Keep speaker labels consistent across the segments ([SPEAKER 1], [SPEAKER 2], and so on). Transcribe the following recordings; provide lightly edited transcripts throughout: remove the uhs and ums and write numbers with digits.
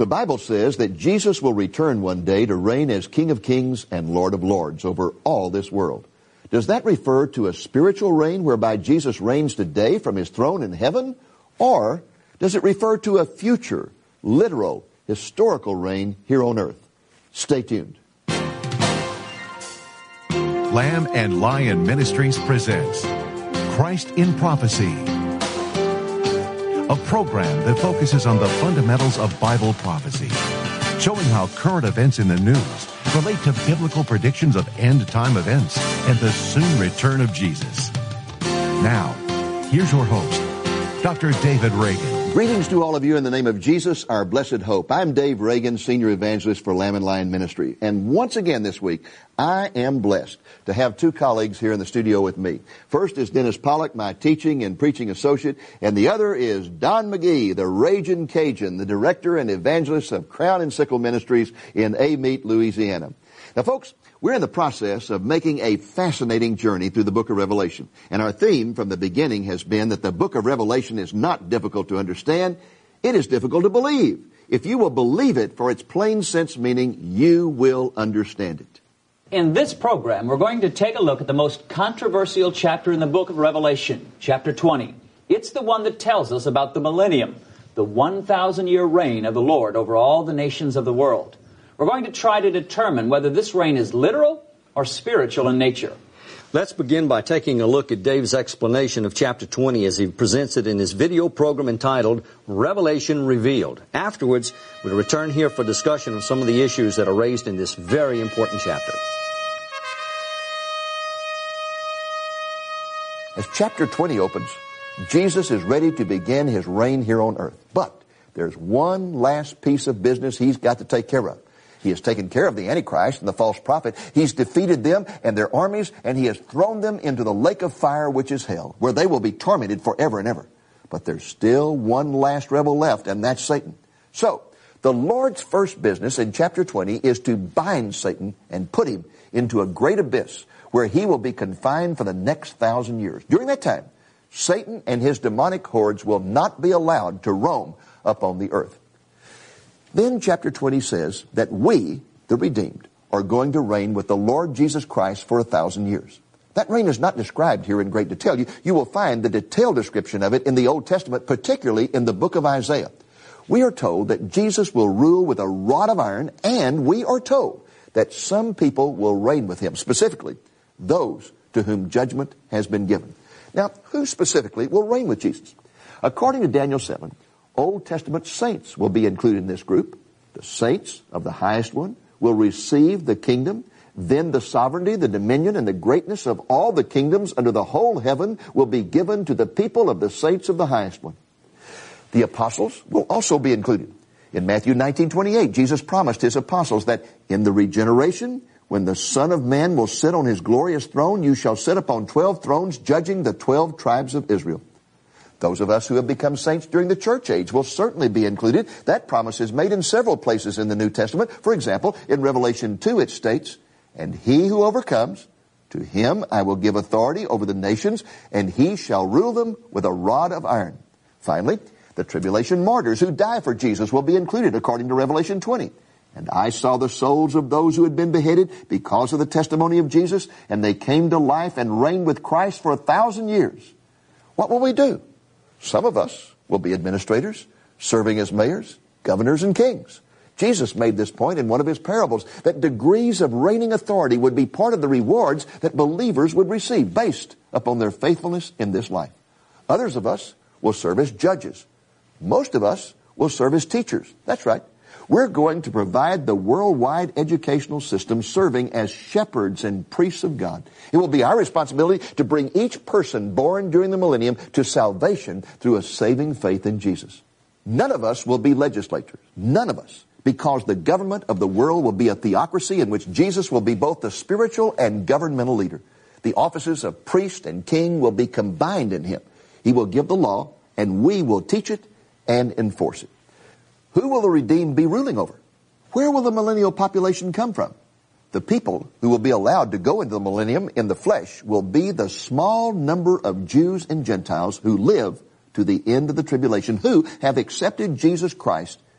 [SPEAKER 1] The Bible says that Jesus will return one day to reign as King of Kings and Lord of Lords over all this world. Does that refer to a spiritual reign whereby Jesus reigns today from his throne in heaven? Or does it refer to a future, literal, historical reign here on earth? Stay tuned.
[SPEAKER 2] Lamb and Lion Ministries presents Christ in Prophecy, a program that focuses on the fundamentals of Bible prophecy, showing how current events in the news relate to biblical predictions of end-time events and the soon return of Jesus. Now, here's your host, Dr. David Reagan.
[SPEAKER 1] Greetings to all of you in the name of Jesus, our blessed hope. I'm Dave Reagan, Senior Evangelist for Lamb and Lion Ministry. And once again this week, I am blessed to have two colleagues here in the studio with me. First is Dennis Pollock, my teaching and preaching associate, and the other is Don McGee, the Ragin' Cajun, the director and evangelist of Crown and Sickle Ministries in Amite, Louisiana. Now, folks, we're in the process of making a fascinating journey through the book of Revelation. And our theme from the beginning has been that the book of Revelation is not difficult to understand. It is difficult to believe. If you will believe it for its plain sense meaning, you will understand it.
[SPEAKER 3] In this program, we're going to take a look at the most controversial chapter in the book of Revelation, chapter 20. It's the one that tells us about the millennium, the 1,000-year reign of the Lord over all the nations of the world. We're going to try to determine whether this reign is literal or spiritual in nature.
[SPEAKER 4] Let's begin by taking a look at Dave's explanation of chapter 20 as he presents it in his video program entitled Revelation Revealed. Afterwards, we'll return here for discussion of some of the issues that are raised in this very important chapter.
[SPEAKER 1] As chapter 20 opens, Jesus is ready to begin his reign here on earth. But there's one last piece of business he's got to take care of. He has taken care of the Antichrist and the false prophet. He's defeated them and their armies, and he has thrown them into the lake of fire, which is hell, where they will be tormented forever and ever. But there's still one last rebel left, and that's Satan. So, the Lord's first business in chapter 20 is to bind Satan and put him into a great abyss, where he will be confined for the next 1,000 years. During that time, Satan and his demonic hordes will not be allowed to roam upon the earth. Then chapter 20 says that we, the redeemed, are going to reign with the Lord Jesus Christ for 1,000 years. That reign is not described here in great detail. You will find the detailed description of it in the Old Testament, particularly in the book of Isaiah. We are told that Jesus will rule with a rod of iron, and we are told that some people will reign with him, specifically those to whom judgment has been given. Now, who specifically will reign with Jesus? According to Daniel 7, Old Testament saints will be included in this group. The saints of the highest one will receive the kingdom. Then the sovereignty, the dominion, and the greatness of all the kingdoms under the whole heaven will be given to the people of the saints of the highest one. The apostles will also be included. In Matthew 19:28, Jesus promised his apostles that in the regeneration, when the Son of Man will sit on his glorious throne, you shall sit upon 12 thrones, judging the 12 tribes of Israel. Those of us who have become saints during the church age will certainly be included. That promise is made in several places in the New Testament. For example, in Revelation 2 it states, "And he who overcomes, to him I will give authority over the nations, and he shall rule them with a rod of iron." Finally, the tribulation martyrs who die for Jesus will be included according to Revelation 20. "And I saw the souls of those who had been beheaded because of the testimony of Jesus, and they came to life and reigned with Christ for 1,000 years. What will we do? Some of us will be administrators, serving as mayors, governors, and kings. Jesus made this point in one of his parables, that degrees of reigning authority would be part of the rewards that believers would receive based upon their faithfulness in this life. Others of us will serve as judges. Most of us will serve as teachers. That's right. We're going to provide the worldwide educational system, serving as shepherds and priests of God. It will be our responsibility to bring each person born during the millennium to salvation through a saving faith in Jesus. None of us will be legislators. None of us. Because the government of the world will be a theocracy in which Jesus will be both the spiritual and governmental leader. The offices of priest and king will be combined in him. He will give the law, and we will teach it and enforce it. Who will the redeemed be ruling over? Where will the millennial population come from? The people who will be allowed to go into the millennium in the flesh will be the small number of Jews and Gentiles who live to the end of the tribulation, who have accepted Jesus Christ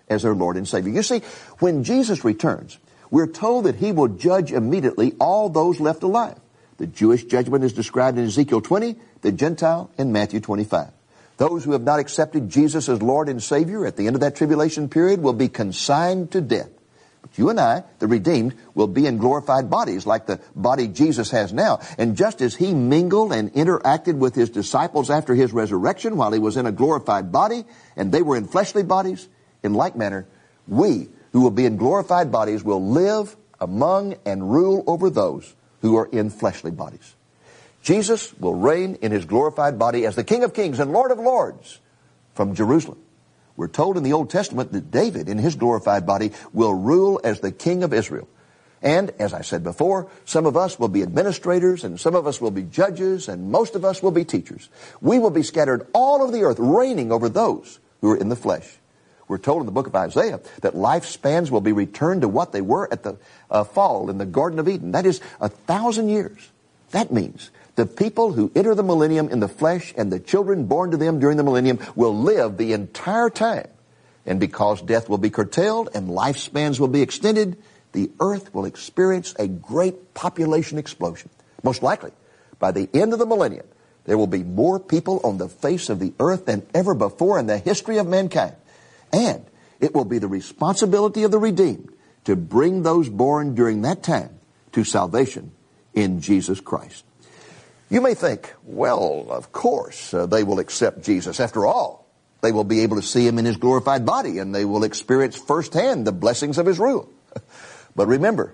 [SPEAKER 1] as their Lord and Savior. You see, when Jesus returns, we're told that he will judge immediately all those left alive. The Jewish judgment is described in Ezekiel 20, the Gentile in Matthew 25. Those who have not accepted Jesus as Lord and Savior at the end of that tribulation period will be consigned to death. But you and I, the redeemed, will be in glorified bodies like the body Jesus has now. And just as he mingled and interacted with his disciples after his resurrection while he was in a glorified body, and they were in fleshly bodies, in like manner, we who will be in glorified bodies will live among and rule over those who are in fleshly bodies. Jesus will reign in his glorified body as the King of Kings and Lord of Lords from Jerusalem. We're told in the Old Testament that David, in his glorified body, will rule as the King of Israel. And, as I said before, some of us will be administrators, and some of us will be judges, and most of us will be teachers. We will be scattered all over the earth, reigning over those who are in the flesh. We're told in the book of Isaiah that lifespans will be returned to what they were at the fall in the Garden of Eden. That is 1,000 years. That means the people who enter the millennium in the flesh and the children born to them during the millennium will live the entire time. And because death will be curtailed and lifespans will be extended, the earth will experience a great population explosion. Most likely, by the end of the millennium, there will be more people on the face of the earth than ever before in the history of mankind. And it will be the responsibility of the redeemed to bring those born during that time to salvation in Jesus Christ. You may think, well, of course, they will accept Jesus. After all, they will be able to see him in his glorified body, and they will experience firsthand the blessings of his rule. But remember,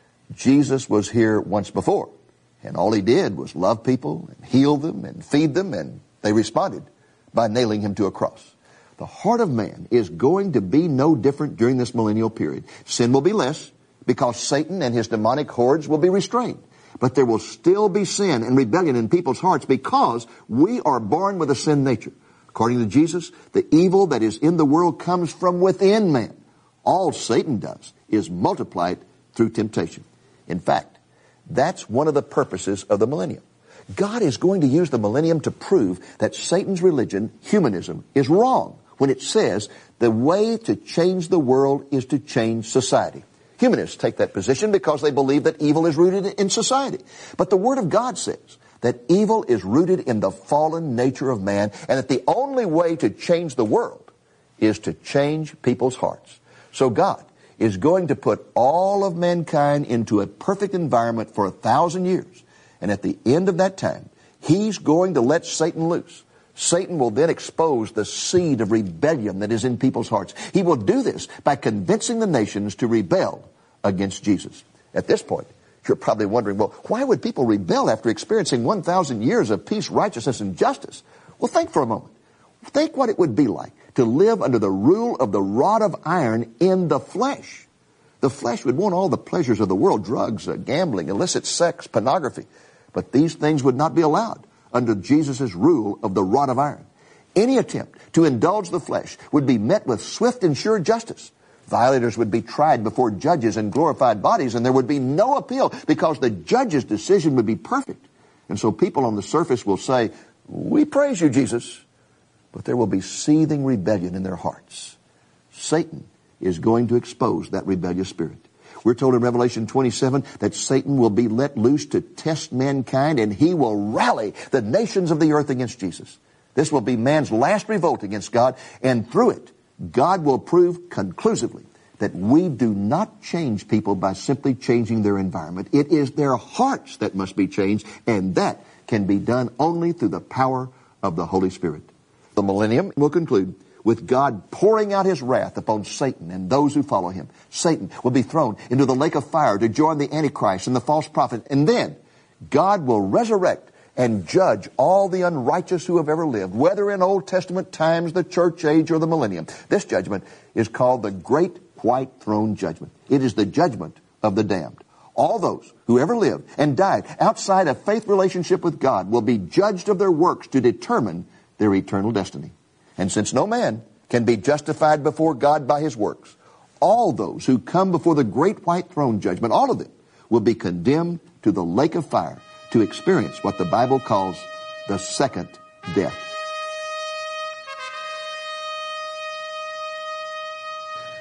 [SPEAKER 1] Jesus was here once before, and all he did was love people and heal them and feed them, and they responded by nailing him to a cross. The heart of man is going to be no different during this millennial period. Sin will be less because Satan and his demonic hordes will be restrained. But there will still be sin and rebellion in people's hearts because we are born with a sin nature. According to Jesus, the evil that is in the world comes from within man. All Satan does is multiply it through temptation. In fact, that's one of the purposes of the millennium. God is going to use the millennium to prove that Satan's religion, humanism, is wrong when it says the way to change the world is to change society. Humanists take that position because they believe that evil is rooted in society. But the Word of God says that evil is rooted in the fallen nature of man, and that the only way to change the world is to change people's hearts. So God is going to put all of mankind into a perfect environment for 1,000 years. And at the end of that time, he's going to let Satan loose. Satan will then expose the seed of rebellion that is in people's hearts. He will do this by convincing the nations to rebel against Jesus. At this point, you're probably wondering, well, why would people rebel after experiencing 1,000 years of peace, righteousness, and justice? Well, think for a moment. Think what it would be like to live under the rule of the rod of iron in the flesh. The flesh would want all the pleasures of the world, drugs, gambling, illicit sex, pornography. But these things would not be allowed under Jesus' rule of the rod of iron. Any attempt to indulge the flesh would be met with swift and sure justice. Violators would be tried before judges in glorified bodies, and there would be no appeal because the judge's decision would be perfect. And so people on the surface will say, "We praise you, Jesus," but there will be seething rebellion in their hearts. Satan is going to expose that rebellious spirit. We're told in Revelation 27 that Satan will be let loose to test mankind, and he will rally the nations of the earth against Jesus. This will be man's last revolt against God, and through it, God will prove conclusively that we do not change people by simply changing their environment. It is their hearts that must be changed, and that can be done only through the power of the Holy Spirit. The millennium will conclude with God pouring out his wrath upon Satan and those who follow him. Satan will be thrown into the lake of fire to join the Antichrist and the false prophet. And then God will resurrect and judge all the unrighteous who have ever lived, whether in Old Testament times, the church age, or the millennium. This judgment is called the Great White Throne Judgment. It is the judgment of the damned. All those who ever lived and died outside a faith relationship with God will be judged of their works to determine their eternal destiny. And since no man can be justified before God by his works, all those who come before the Great White Throne Judgment, all of them, will be condemned to the lake of fire to experience what the Bible calls the second death.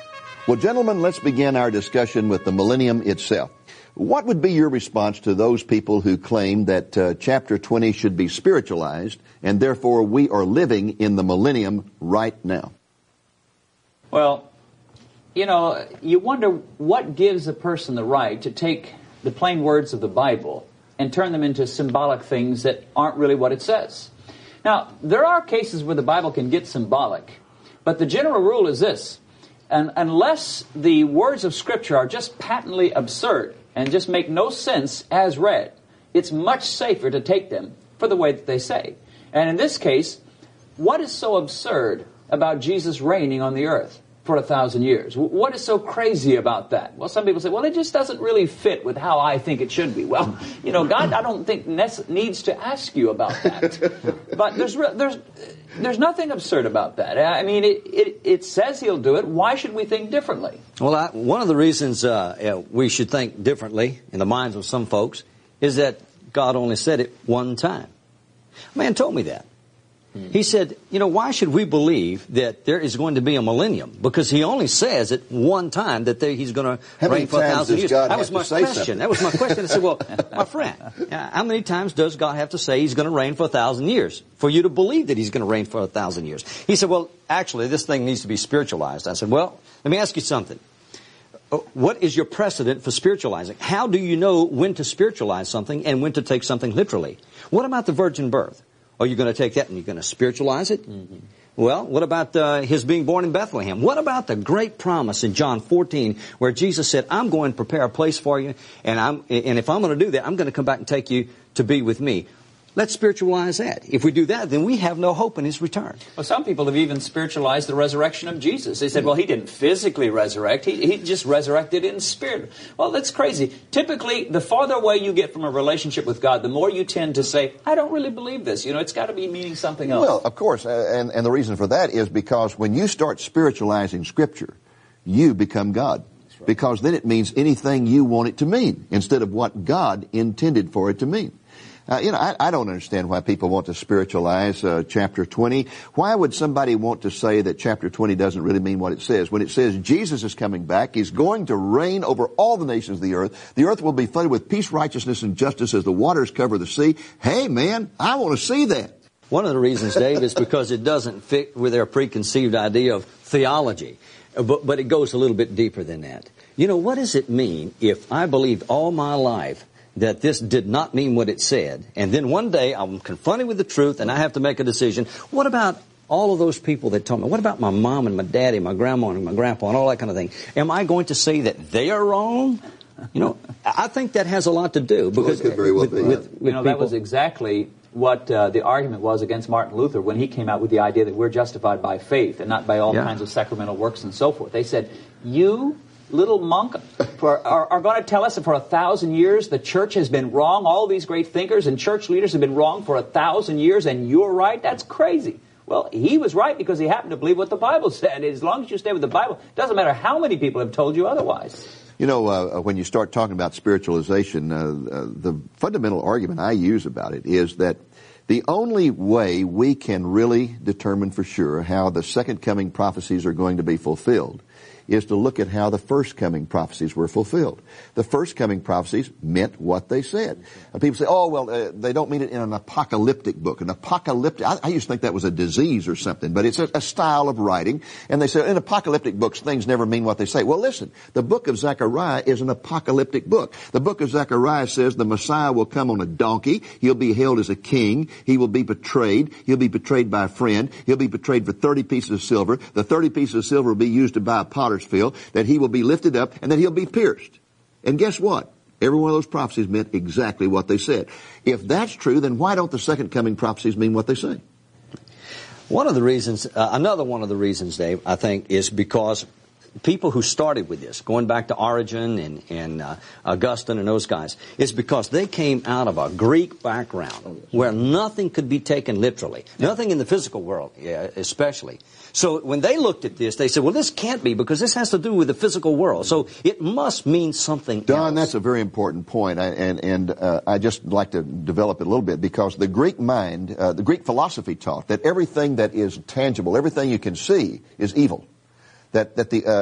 [SPEAKER 1] Well, gentlemen, let's begin our discussion with the millennium itself. What would be your response to those people who claim that chapter 20 should be spiritualized and therefore we are living in the millennium right now?
[SPEAKER 3] Well, you know, you wonder what gives a person the right to take the plain words of the Bible and turn them into symbolic things that aren't really what it says. Now, there are cases where the Bible can get symbolic, but the general rule is this. And unless the words of Scripture are just patently absurd and just make no sense as read, it's much safer to take them for the way that they say. And in this case, what is so absurd about Jesus reigning on the earth for 1,000 years? What is so crazy about that? Well, some people say, well, it just doesn't really fit with how I think it should be. Well, you know, God, I don't think needs to ask you about that. But there's nothing absurd about that. I mean, it says He'll do it. Why should we think differently?
[SPEAKER 4] Well, one of the reasons we should think differently in the minds of some folks is that God only said it one time. A man told me that. He said, you know, why should we believe that there is going to be a millennium? Because He only says it one time that He's going to reign for 1,000 years. That was my question. That was my question. I said, well, my friend, how many times does God have to say He's going to reign for 1,000 years for you to believe that He's going to reign for 1,000 years? He said, well, actually, this thing needs to be spiritualized. I said, well, let me ask you something. What is your precedent for spiritualizing? How do you know when to spiritualize something and when to take something literally? What about the virgin birth? Are you going to take that and you're going to spiritualize it? Mm-hmm. Well, what about His being born in Bethlehem? What about the great promise in John 14 where Jesus said, I'm going to prepare a place for you, and if I'm going to do that, I'm going to come back and take you to be with me. Let's spiritualize that. If we do that, then we have no hope in His return.
[SPEAKER 3] Well, some people have even spiritualized the resurrection of Jesus. They said, well, He didn't physically resurrect. He just resurrected in spirit. Well, that's crazy. Typically, the farther away you get from a relationship with God, the more you tend to say, I don't really believe this. You know, it's got to be meaning something else.
[SPEAKER 1] Well, of course, and the reason for that is because when you start spiritualizing Scripture, you become God. Right. Because then it means anything you want it to mean instead of what God intended for it to mean. I don't understand why people want to spiritualize chapter 20. Why would somebody want to say that chapter 20 doesn't really mean what it says? When it says Jesus is coming back, He's going to reign over all the nations of the earth will be flooded with peace, righteousness, and justice as the waters cover the sea. Hey, man, I want to see that.
[SPEAKER 4] One of the reasons, Dave, is because it doesn't fit with their preconceived idea of theology. But it goes a little bit deeper than that. You know, what does it mean if I believed all my life that this did not mean what it said, and then one day I'm confronted with the truth and I have to make a decision? What about all of those people that told me? What about my mom and my daddy, my grandma and my grandpa and all that kind of thing? Am I going to say that they are wrong? You know, I think that has a lot to do because
[SPEAKER 1] could very well be.
[SPEAKER 3] That was exactly what the argument was against Martin Luther when he came out with the idea that we're justified by faith and not by all kinds of sacramental works and so forth. They said, you little monk are going to tell us that for 1,000 years the church has been wrong, all these great thinkers and church leaders have been wrong for 1,000 years, and you're right? That's crazy. Well, he was right because he happened to believe what the Bible said. As long as you stay with the Bible, it doesn't matter how many people have told you otherwise.
[SPEAKER 1] You know, when you start talking about spiritualization, the fundamental argument I use about it is that the only way we can really determine for sure how the second coming prophecies are going to be fulfilled is to look at how the first coming prophecies were fulfilled. The first coming prophecies meant what they said. And people say, oh, well, they don't mean it in an apocalyptic book. An apocalyptic, I used to think that was a disease or something, but it's a style of writing. And they say, in apocalyptic books, things never mean what they say. Well, listen, the book of Zechariah is an apocalyptic book. The book of Zechariah says the Messiah will come on a donkey. He'll be hailed as a king. He will be betrayed. He'll be betrayed by a friend. He'll be betrayed for 30 pieces of silver. The 30 pieces of silver will be used to buy a potter's field, that he will be lifted up, and that he'll be pierced. And guess what? Every one of those prophecies meant exactly what they said. If that's true, then why don't the second coming prophecies mean what they say?
[SPEAKER 4] One of the reasons, another one of the reasons, Dave, I think, is because people who started with this, going back to Origen and Augustine and those guys, is because they came out of a Greek background where nothing could be taken literally. Nothing in the physical world, especially. So when they looked at this, they said, well, this can't be because this has to do with the physical world. So it must mean something else.
[SPEAKER 1] Don, that's a very important point, and I just like to develop it a little bit because the Greek mind, the Greek philosophy taught that everything that is tangible, everything you can see is evil. that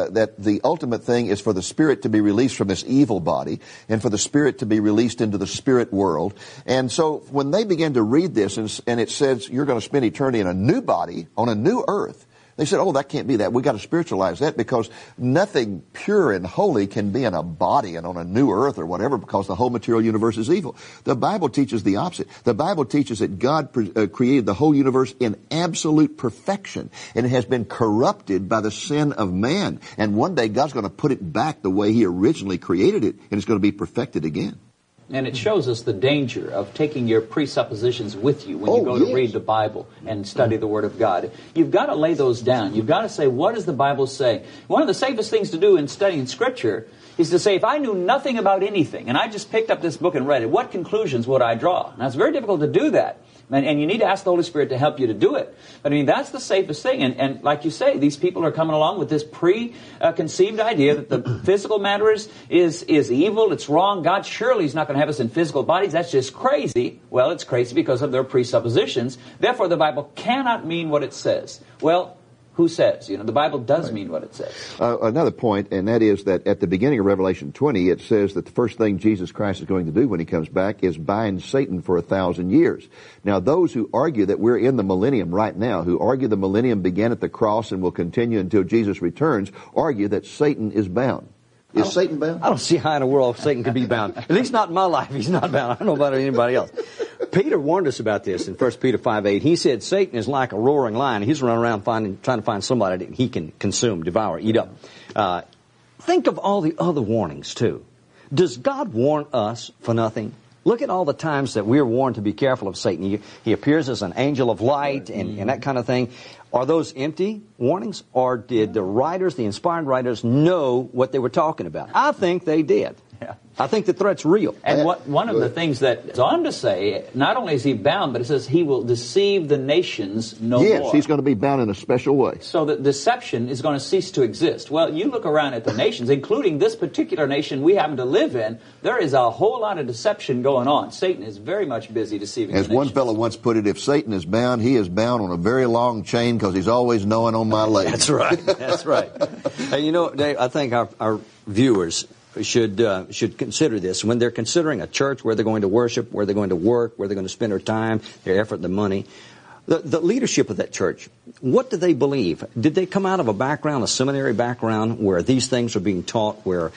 [SPEAKER 1] the ultimate thing is for the spirit to be released from this evil body and for the spirit to be released into the spirit world. And so when they began to read this and it says you're going to spend eternity in a new body on a new earth, they said, oh, that can't be that. We've got to spiritualize that because nothing pure and holy can be in a body and on a new earth or whatever because the whole material universe is evil. The Bible teaches the opposite. The Bible teaches that God created the whole universe in absolute perfection, and it has been corrupted by the sin of man. And one day God's going to put it back the way He originally created it, and it's going to be perfected again.
[SPEAKER 3] And it shows us the danger of taking your presuppositions with you when you go to read the Bible and study the Word of God. You've got to lay those down. You've got to say, what does the Bible say? One of the safest things to do in studying Scripture is to say, if I knew nothing about anything and I just picked up this book and read it, what conclusions would I draw? Now, it's very difficult to do that. And you need to ask the Holy Spirit to help you to do it. But I mean, that's the safest thing. And like you say, these people are coming along with this preconceived idea that the physical matter is evil, it's wrong. God surely is not going to have us in physical bodies. That's just crazy. Well, it's crazy because of their presuppositions. Therefore, the Bible cannot mean what it says. Well, who says? You know, the Bible does mean what it says.
[SPEAKER 1] Another point, and that is that at the beginning of Revelation 20, it says that the first thing Jesus Christ is going to do when He comes back is bind Satan for 1,000 years. Now, those who argue that we're in the millennium right now, who argue the millennium began at the cross and will continue until Jesus returns, argue that Satan is bound. Is Satan bound?
[SPEAKER 4] I don't see how in the world Satan could be bound. At least not in my life. He's not bound. I don't know about anybody else. Peter warned us about this in 1 Peter 5:8. He said Satan is like a roaring lion. He's running around trying to find somebody that he can consume, devour, eat up. Think of all the other warnings, too. Does God warn us for nothing? Look at all the times that we're warned to be careful of Satan. He appears as an angel of light and that kind of thing. Are those empty warnings, or did the writers, the inspired writers, know what they were talking about? I think they did.
[SPEAKER 3] Yeah.
[SPEAKER 4] I think the threat's real.
[SPEAKER 3] And one of the things that it's on to say, not only is He bound, but it says He will deceive the nations no more.
[SPEAKER 1] Yes, He's going to be bound in a special way.
[SPEAKER 3] So that deception is going to cease to exist. Well, you look around at the nations, including this particular nation we happen to live in, there is a whole lot of deception going on. Satan is very much busy deceiving the nations.
[SPEAKER 1] As one fellow once put it, if Satan is bound, he is bound on a very long chain because he's always gnawing on my leg.
[SPEAKER 4] That's right. That's right. Hey, you know, Dave, I think our viewers should consider this when they're considering a church where they're going to worship, where they're going to work, where they're going to spend their time, their effort, their money. The leadership of that church, what do they believe? Did they come out of a background, a seminary background, where these things are being taught, where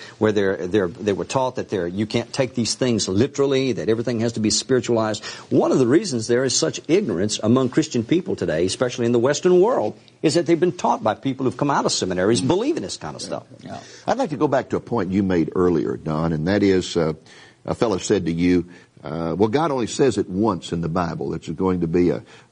[SPEAKER 4] they were taught that you can't take these things literally, that everything has to be spiritualized? One of the reasons there is such ignorance among Christian people today, especially in the Western world, is that they've been taught by people who've come out of seminaries believing this kind of stuff.
[SPEAKER 1] Yeah. I'd like to go back to a point you made earlier, Don, and that is a fellow said to you, well, God only says it once in the Bible that there's going to be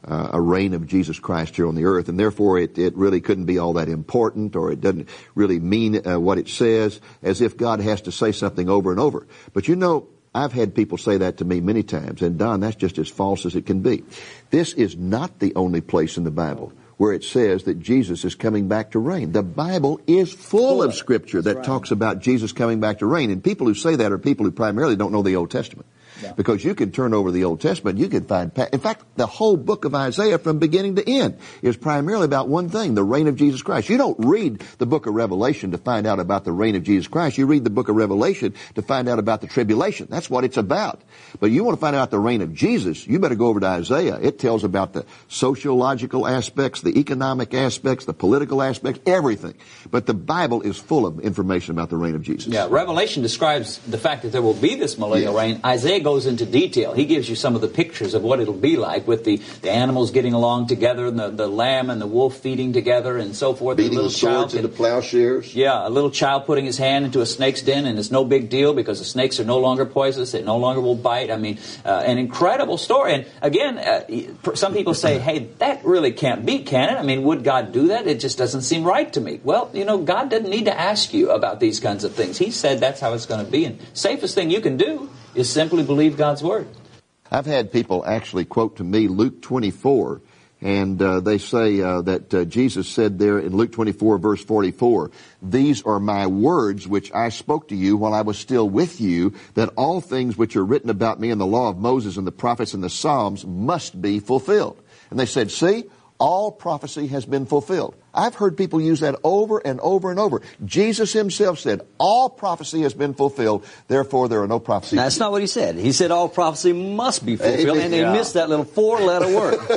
[SPEAKER 1] a reign of Jesus Christ here on the earth, and therefore it really couldn't be all that important, or it doesn't really mean what it says, as if God has to say something over and over. But you know, I've had people say that to me many times, and Don, that's just as false as it can be. This is not the only place in the Bible where it says that Jesus is coming back to reign. The Bible is full of Scripture that talks about Jesus coming back to reign, and people who say that are people who primarily don't know the Old Testament. Yeah. Because you can turn over the Old Testament, you can find, in fact, the whole book of Isaiah from beginning to end is primarily about one thing, the reign of Jesus Christ. You don't read the book of Revelation to find out about the reign of Jesus Christ. You read the book of Revelation to find out about the tribulation. That's what it's about. But you want to find out the reign of Jesus, you better go over to Isaiah. It tells about the sociological aspects, the economic aspects, the political aspects, everything. But the Bible is full of information about the reign of Jesus.
[SPEAKER 3] Yeah, Revelation describes the fact that there will be this millennial reign. Isaiah goes into detail. He gives you some of the pictures of what it'll be like, with the animals getting along together, and the lamb and the wolf feeding together and so forth.
[SPEAKER 1] Beating the swords into plowshares.
[SPEAKER 3] Yeah, a little child putting his hand into a snake's den, and it's no big deal because the snakes are no longer poisonous. They no longer will bite. I mean, an incredible story. And again, some people say, hey, that really can't be, can it? I mean, would God do that? It just doesn't seem right to me. Well, you know, God doesn't need to ask you about these kinds of things. He said that's how it's going to be. And safest thing you can do is simply believe God's Word.
[SPEAKER 1] I've had people actually quote to me Luke 24, and they say that Jesus said there in Luke 24, verse 44, "These are my words which I spoke to you while I was still with you, that all things which are written about me in the law of Moses and the prophets and the Psalms must be fulfilled." And they said, see, all prophecy has been fulfilled. I've heard people use that over and over and over. Jesus himself said, all prophecy has been fulfilled, therefore there are no prophecies.
[SPEAKER 4] That's not what he said. He said all prophecy must be fulfilled, and they missed that little 4-letter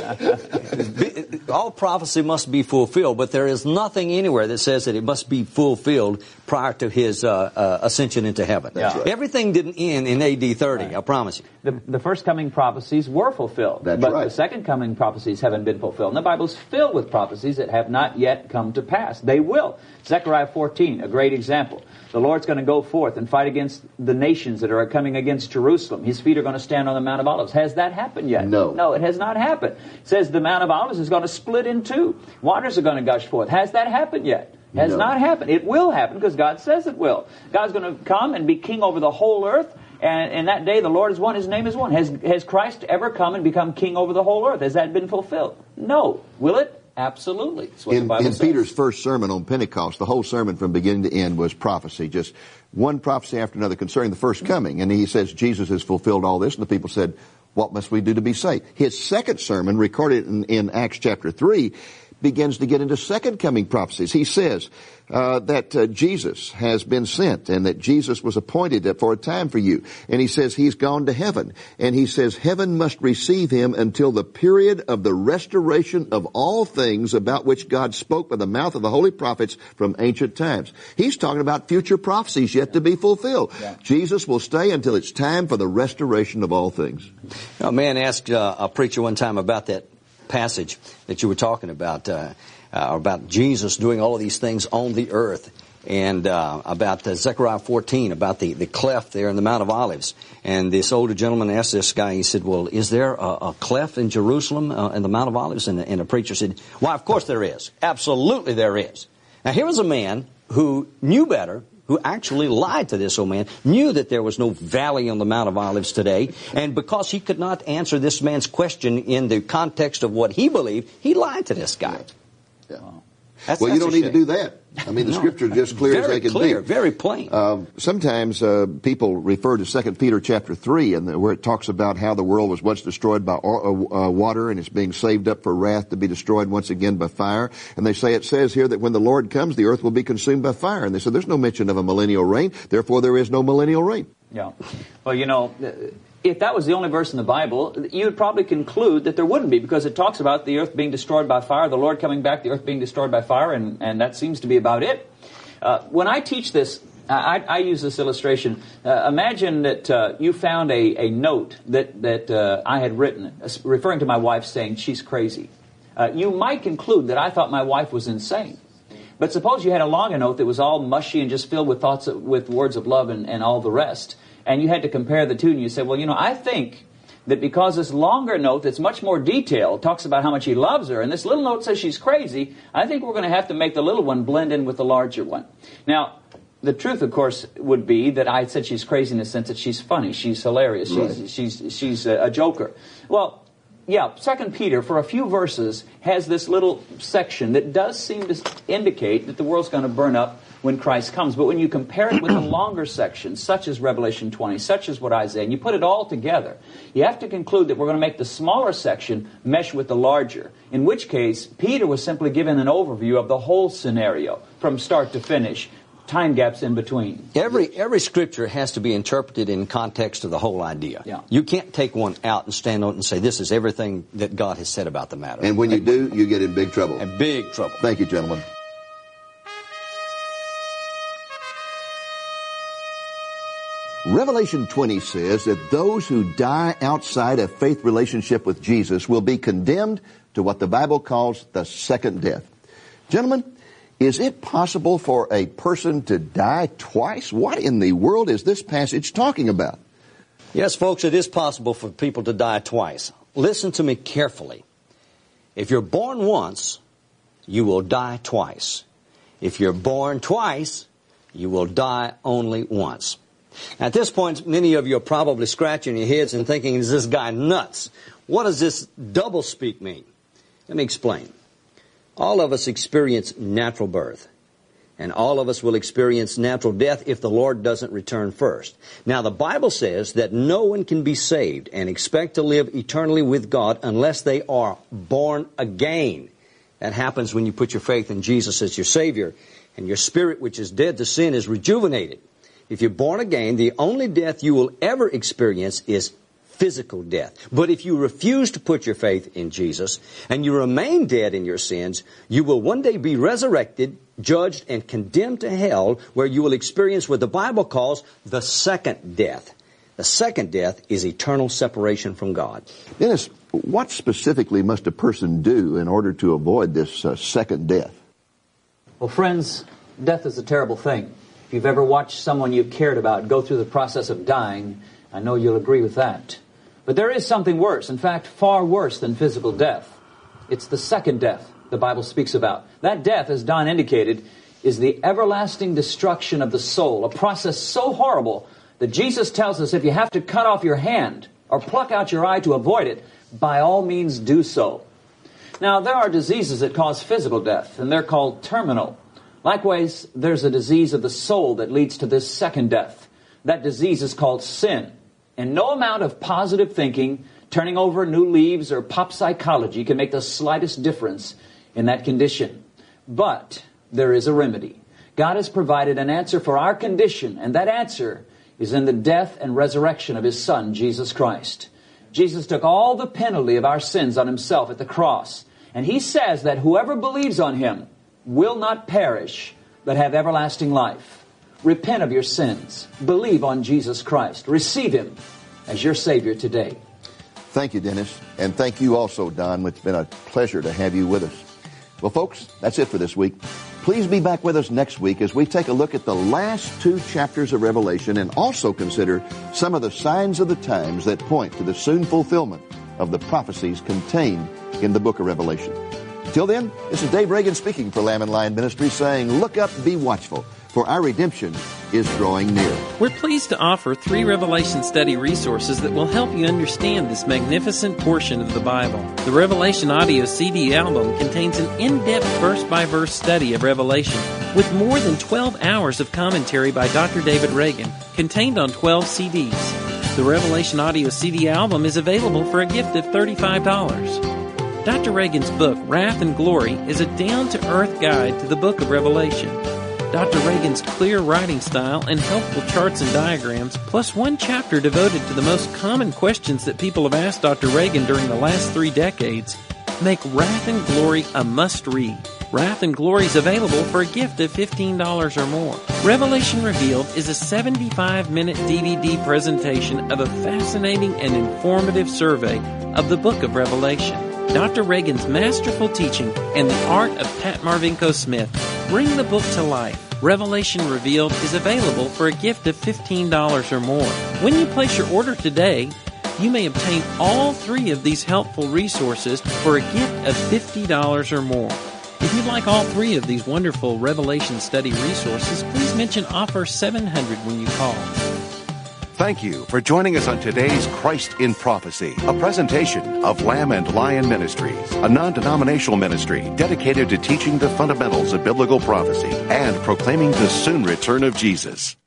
[SPEAKER 4] word. All prophecy must be fulfilled, but there is nothing anywhere that says that it must be fulfilled prior to his ascension into heaven.
[SPEAKER 3] That's right.
[SPEAKER 4] Everything didn't end in AD 30, I promise you.
[SPEAKER 3] The first coming prophecies were fulfilled,
[SPEAKER 1] but
[SPEAKER 3] the second coming prophecies haven't been fulfilled. And the Bible's filled with prophecies that have not yet come to pass. They will. Zechariah 14, a great example. The Lord's going to go forth and fight against the nations that are coming against Jerusalem. His feet are going to stand on the Mount of Olives. Has that happened yet?
[SPEAKER 1] No.
[SPEAKER 3] No, it has not happened. It says the Mount of Olives is going to split in two. Waters are going to gush forth. Has that happened yet? Has not happened. It will happen because God says it will. God's going to come and be king over the whole earth. And in that day, the Lord is one, His name is one. Has Christ ever come and become king over the whole earth? Has that been fulfilled? No. Will it? Absolutely. That's what the Bible says.
[SPEAKER 1] In Peter's first sermon on Pentecost, the whole sermon from beginning to end was prophecy, just one prophecy after another concerning the first coming. And he says, Jesus has fulfilled all this. And the people said, what must we do to be saved? His second sermon, recorded in Acts chapter 3, begins to get into second coming prophecies. He says that Jesus has been sent and that Jesus was appointed for a time for you. And he says he's gone to heaven. And he says heaven must receive him until the period of the restoration of all things about which God spoke by the mouth of the holy prophets from ancient times. He's talking about future prophecies yet to be fulfilled. Yeah. Jesus will stay until it's time for the restoration of all things.
[SPEAKER 4] A man asked a preacher one time about that passage that you were talking about Jesus doing all of these things on the earth, and about Zechariah 14, about the cleft there in the Mount of Olives. And this older gentleman asked this guy, he said, well, is there a cleft in Jerusalem in the Mount of Olives? And the preacher said, why, of course there is. Absolutely there is. Now here was a man who knew better, who actually lied to this old man, knew that there was no valley on the Mount of Olives today, and because he could not answer this man's question in the context of what he believed, he lied to this guy.
[SPEAKER 1] Yeah. Well, you don't need to do that. I mean, the Scripture is just clear as they can be.
[SPEAKER 4] Very plain.
[SPEAKER 1] Sometimes people refer to 2 Peter chapter 3, and where it talks about how the world was once destroyed by water and it's being saved up for wrath to be destroyed once again by fire. And they say it says here that when the Lord comes, the earth will be consumed by fire. And they say there's no mention of a millennial reign, therefore there is no millennial reign.
[SPEAKER 3] Yeah. Well, you know, if that was the only verse in the Bible, you would probably conclude that there wouldn't be, because it talks about the earth being destroyed by fire, the Lord coming back, the earth being destroyed by fire, and that seems to be about it. When I teach this, I use this illustration. Imagine that you found a note that I had written, referring to my wife, saying she's crazy. You might conclude that I thought my wife was insane. But suppose you had a longer note that was all mushy and just filled with thoughts, with words of love and all the rest. And you had to compare the two, and you said, well, you know, I think that because this longer note that's much more detailed talks about how much he loves her, and this little note says she's crazy, I think we're going to have to make the little one blend in with the larger one. Now, the truth, of course, would be that I said she's crazy in the sense that she's funny, she's hilarious, right. she's a joker. Well, yeah, 2 Peter, for a few verses, has this little section that does seem to indicate that the world's going to burn up when Christ comes. But when you compare it with the longer sections, such as Revelation 20, such as what Isaiah, and you put it all together, you have to conclude that we're going to make the smaller section mesh with the larger, in which case Peter was simply given an overview of the whole scenario from start to finish, time gaps in between.
[SPEAKER 4] Every scripture has to be interpreted in context of the whole idea.
[SPEAKER 3] Yeah.
[SPEAKER 4] You can't take one out and stand on it and say, this is everything that God has said about the matter.
[SPEAKER 1] And when you do, you get in big trouble.
[SPEAKER 4] In big trouble.
[SPEAKER 1] Thank you, gentlemen. Revelation 20 says that those who die outside a faith relationship with Jesus will be condemned to what the Bible calls the second death. Gentlemen, is it possible for a person to die twice? What in the world is this passage talking about?
[SPEAKER 4] Yes, folks, it is possible for people to die twice. Listen to me carefully. If you're born once, you will die twice. If you're born twice, you will die only once. At this point, many of you are probably scratching your heads and thinking, is this guy nuts? What does this doublespeak mean? Let me explain. All of us experience natural birth, and all of us will experience natural death if the Lord doesn't return first. Now, the Bible says that no one can be saved and expect to live eternally with God unless they are born again. That happens when you put your faith in Jesus as your Savior, and your spirit, which is dead to sin, is rejuvenated. If you're born again, the only death you will ever experience is physical death. But if you refuse to put your faith in Jesus and you remain dead in your sins, you will one day be resurrected, judged, and condemned to hell, where you will experience what the Bible calls the second death. The second death is eternal separation from God.
[SPEAKER 1] Dennis, what specifically must a person do in order to avoid this second death?
[SPEAKER 3] Well, friends, death is a terrible thing. If you've ever watched someone you cared about go through the process of dying, I know you'll agree with that. But there is something worse, in fact, far worse than physical death. It's the second death the Bible speaks about. That death, as Don indicated, is the everlasting destruction of the soul, a process so horrible that Jesus tells us if you have to cut off your hand or pluck out your eye to avoid it, by all means do so. Now, there are diseases that cause physical death, and they're called terminal. Likewise, there's a disease of the soul that leads to this second death. That disease is called sin. And no amount of positive thinking, turning over new leaves, or pop psychology can make the slightest difference in that condition. But there is a remedy. God has provided an answer for our condition, and that answer is in the death and resurrection of His Son, Jesus Christ. Jesus took all the penalty of our sins on Himself at the cross. And He says that whoever believes on Him will not perish, but have everlasting life. Repent of your sins. Believe on Jesus Christ. Receive Him as your Savior today.
[SPEAKER 1] Thank you, Dennis. And thank you also, Don. It's been a pleasure to have you with us. Well, folks, that's it for this week. Please be back with us next week as we take a look at the last 2 chapters of Revelation and also consider some of the signs of the times that point to the soon fulfillment of the prophecies contained in the book of Revelation. Until then, this is Dave Reagan speaking for Lamb and Lion Ministries, saying, look up, be watchful, for our redemption is drawing near.
[SPEAKER 5] We're pleased to offer 3 Revelation study resources that will help you understand this magnificent portion of the Bible. The Revelation Audio CD album contains an in-depth verse-by-verse study of Revelation with more than 12 hours of commentary by Dr. David Reagan, contained on 12 CDs. The Revelation Audio CD album is available for a gift of $35. Dr. Reagan's book, Wrath and Glory, is a down-to-earth guide to the book of Revelation. Dr. Reagan's clear writing style and helpful charts and diagrams, plus 1 chapter devoted to the most common questions that people have asked Dr. Reagan during the last 3 decades, make Wrath and Glory a must-read. Wrath and Glory is available for a gift of $15 or more. Revelation Revealed is a 75-minute DVD presentation of a fascinating and informative survey of the book of Revelation. Dr. Reagan's masterful teaching and the art of Pat Marvinko Smith bring the book to life. Revelation Revealed is available for a gift of $15 or more. When you place your order today, you may obtain all 3 of these helpful resources for a gift of $50 or more. If you'd like all 3 of these wonderful Revelation study resources, please mention offer 700 when you call.
[SPEAKER 2] Thank you for joining us on today's Christ in Prophecy, a presentation of Lamb and Lion Ministries, a non-denominational ministry dedicated to teaching the fundamentals of biblical prophecy and proclaiming the soon return of Jesus.